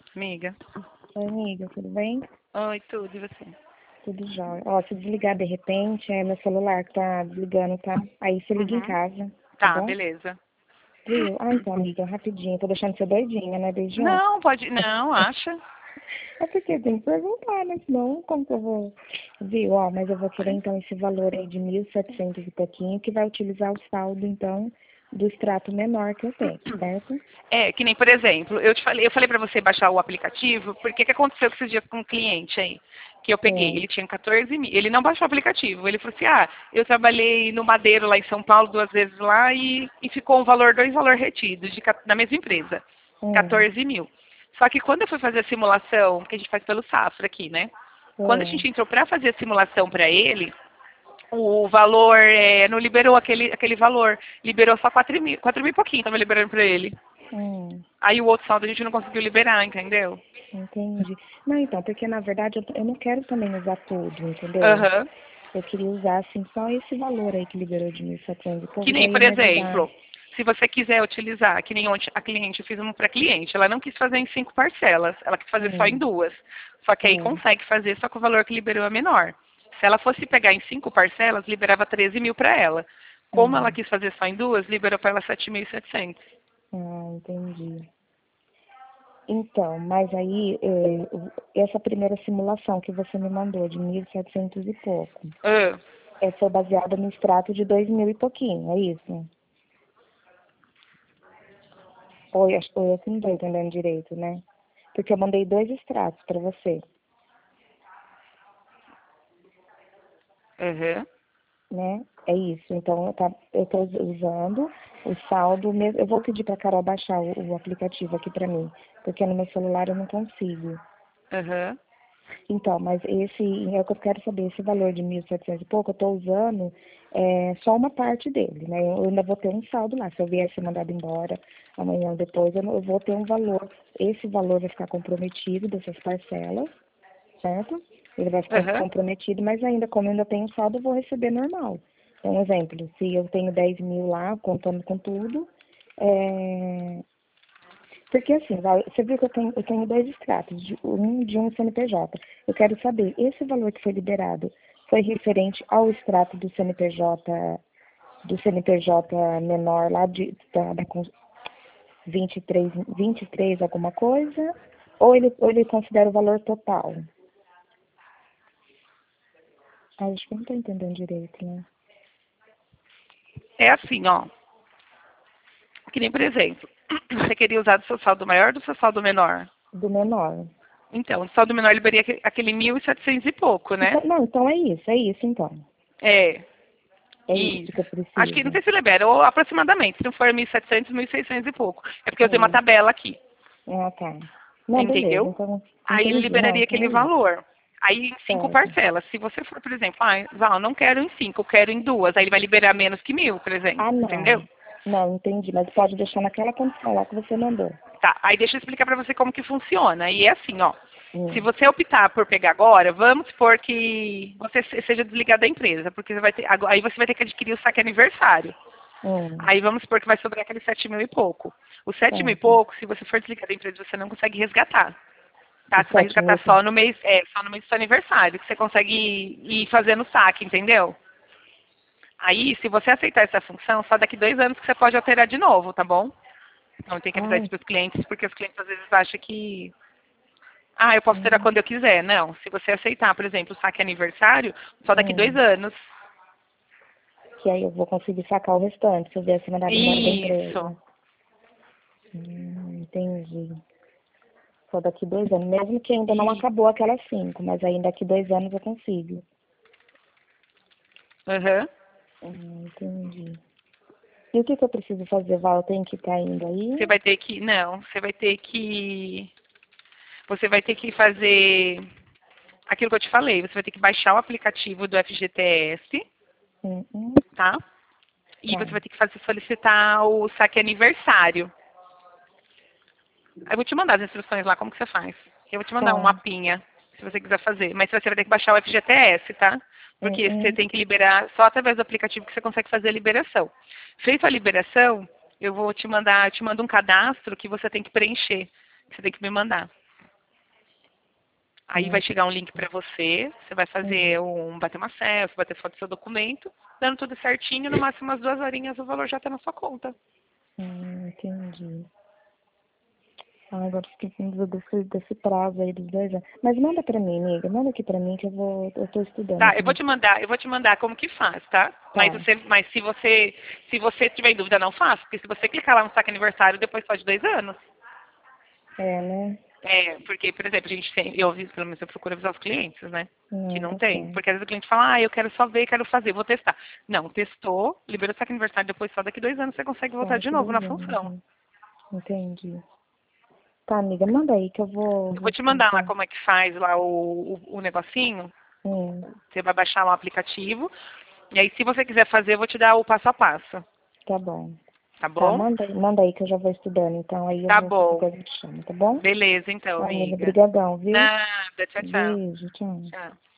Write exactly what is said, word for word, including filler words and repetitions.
Amiga. Oi, amiga, tudo bem? Oi, tudo, e você? Tudo jóia. Ó, se desligar de repente, é meu celular que tá desligando, tá? Aí você liga em Uhum. casa, tá Tá, bom? beleza. Viu? Ah, então, amiga, rapidinho, tô deixando você doidinha, né, desde ontem. Não, pode. Não, acha? É porque tem que perguntar, né? Senão, como que eu vou... Viu? Ó, mas eu vou querer, então, esse valor aí de mil e setecentos e pouquinho, que vai utilizar o saldo, então, do extrato menor que eu tenho, certo? É, que nem, por exemplo, eu te falei, eu falei pra você baixar o aplicativo, porque que aconteceu com esses dias com um cliente aí? Que eu peguei, Sim. ele tinha quatorze mil, ele não baixou o aplicativo, ele falou assim, ah, eu trabalhei no Madeiro lá em São Paulo duas vezes lá e, e ficou um valor, dois valores retidos de, ca- na mesma empresa, Hum, quatorze mil. Só que quando eu fui fazer a simulação, que a gente faz pelo Safra aqui, né? Quando a hum. gente entrou pra fazer a simulação pra ele, o valor é, não liberou aquele, aquele valor, liberou só quatro mil, quatro mil e pouquinho, tava liberando pra ele. Hum. Aí o outro saldo a gente não conseguiu liberar, entendeu? Entendi. Não, então, porque na verdade eu, eu não quero também usar tudo, entendeu? Aham. Eu queria usar, assim, só esse valor aí que liberou de mil e setecentos e Que pouco, nem, daí ia por me ajudar. exemplo, se você quiser utilizar, que nem ontem a cliente, eu fiz uma para cliente, ela não quis fazer em cinco parcelas, ela quis fazer só em Hum, duas. Só que aí hum, consegue fazer, só que o valor que liberou é menor. Se ela fosse pegar em cinco parcelas, liberava treze mil para ela. Como ela hum. quis fazer só em duas, liberou para ela sete mil e setecentos. Ah, entendi. Então, mas aí, eh, o- essa primeira simulação que você me mandou, de mil e setecentos e pouco, Ah, é, foi baseada no extrato de dois mil e pouquinho, é isso? Ou, eu acho- ou eu que não estou entendendo direito, né? Porque eu mandei dois extratos para você. aham. Né? É isso. Então, eu tá, eu estou usando o saldo mesmo. Eu vou pedir para a Carol baixar o, o aplicativo aqui para mim, porque no meu celular eu não consigo. Aham. Então, mas esse, é o que eu quero saber, esse valor de mil e setecentos e pouco, eu estou usando é, só uma parte dele, né? Eu ainda vou ter um saldo lá. Se eu vier ser mandado embora amanhã ou depois, eu, não- eu vou ter um valor. Esse valor vai ficar comprometido dessas parcelas, certo? Ele vai ficar Aham. comprometido, mas ainda, como eu ainda tenho saldo, eu vou receber normal. Então, um exemplo, se eu tenho dez mil lá, contando com tudo, é... porque assim, vai, você viu que eu tenho, eu tenho dois extratos, de um de um C N P J. Eu quero saber, esse valor que foi liberado foi referente ao extrato do C N P J, do C N P J menor lá de, da, da cons- vinte e três, vinte e três alguma coisa, ou ele, ou ele considera o valor total? Ah, acho que eu não tô entendendo direito, né? É assim, ó. Que nem, por exemplo, você queria usar do seu saldo maior ou do seu saldo menor? Do menor. Então, o saldo menor liberaria aquele aquele mil e setecentos e pouco, né? Então, não, então é isso, é isso então. É, É isso. isso que eu Acho que não preciso. sei se libera, ou aproximadamente, se não for mil e setecentos, mil e seiscentos e pouco. É porque eu tenho uma Sim. tabela aqui, Ah, tá. Não, beleza, entendeu? então Aí ele entendi. Não, liberaria então aquele é isso. valor. Aí em cinco Certo. parcelas. Se você for, por exemplo, ah, Val, não quero em cinco, eu quero em duas. Aí ele vai liberar menos que mil, por exemplo, Ah, entendeu? não. Não, entendi, mas pode deixar naquela condição lá que você mandou. Tá, aí deixa eu explicar para você como que funciona. E é assim, ó. Se Hum, você optar por pegar agora, vamos supor que você se- seja desligado da empresa, porque você vai ter, ago- aí você vai ter que adquirir o saque aniversário. hum, Aí vamos supor que vai sobrar aquele sete mil e pouco. O sete mil e certo. pouco, se você for desligado da empresa, você não consegue resgatar. O Tá? Você vai sete mil. resgatar só no mês, é, só no mês do seu aniversário, que você consegue ir, ir fazendo saque, entendeu? Aí, se você aceitar essa função, só daqui dois anos que você pode alterar de novo, tá bom? Então tem que avisar Ai, isso para os clientes, porque os clientes às vezes acham que ah, eu posso tirar hum, quando eu quiser. Não, se você aceitar, por exemplo, o saque aniversário, só daqui dois hum. anos. Que aí eu vou conseguir sacar o restante se eu vier ser mandado embora da Isso. empresa. Hum, entendi. Só daqui dois anos, mesmo que ainda não E, acabou aquelas cinco, mas aí daqui dois anos eu consigo. aham. Hum, entendi. E o que que eu preciso fazer, Val? Eu tenho que estar indo Você aí? vai ter que, não, você vai ter que, você vai ter que fazer aquilo que eu te falei. Você vai ter que baixar o aplicativo do F G T S, Hum, hum, tá? E tá. você vai ter que fazer solicitar o saque aniversário. Aí eu vou te mandar as instruções lá, como que você faz. Eu vou te mandar um Tá. mapinha, se você quiser fazer. Mas você vai ter que baixar o F G T S, tá? Hum, Porque você hum, tem que liberar só através do aplicativo que você consegue fazer a liberação. Feito a liberação, eu vou te mandar, eu te mando um cadastro que você tem que preencher. Que você tem que me mandar. Aí Hum, vai chegar um link para você, você vai fazer um, bater uma selfie, bater foto do seu documento, dando tudo certinho, no máximo umas duas horinhas o valor já está na sua conta. hum, entendi. Ah, agora fiquei com dúvida desse, desse prazo aí dos dois anos. Mas manda pra mim, amiga. Manda aqui pra mim que eu vou. Eu tô estudando Tá, aqui eu vou no. te mandar, eu vou te mandar como que faz, tá? Mas, Tá. você, mas se você se você tiver em dúvida, não faça, porque se você clicar lá no saque aniversário, depois pode dois anos. É, né? É, porque, por exemplo, a gente tem, eu aviso, pelo menos eu procuro avisar os clientes, né? Que Não, não tá tem. certo. Porque às vezes o cliente fala, ah, eu quero só ver, quero fazer, vou testar. Não, testou, liberou o saque aniversário, depois só daqui dois anos você consegue Só voltar de daqui novo na dois anos, função. né? Entendi. Tá, amiga, manda aí que eu vou, Eu vou vou te mandar lá tentar. como é que faz lá o, o, o negocinho. Hum, Você vai baixar lá o aplicativo. E aí, se você quiser fazer, eu vou te dar o passo a passo. tá bom. Tá Tá, bom? manda aí, manda aí que eu já vou estudando. Então aí eu Tá vou qualquer bom. coisa eu te chamo, tá bom? Beleza, então, Amiga, amiga. brigadão, viu? Nada. Tchau, tchau. Beijo, tchau. Tchau.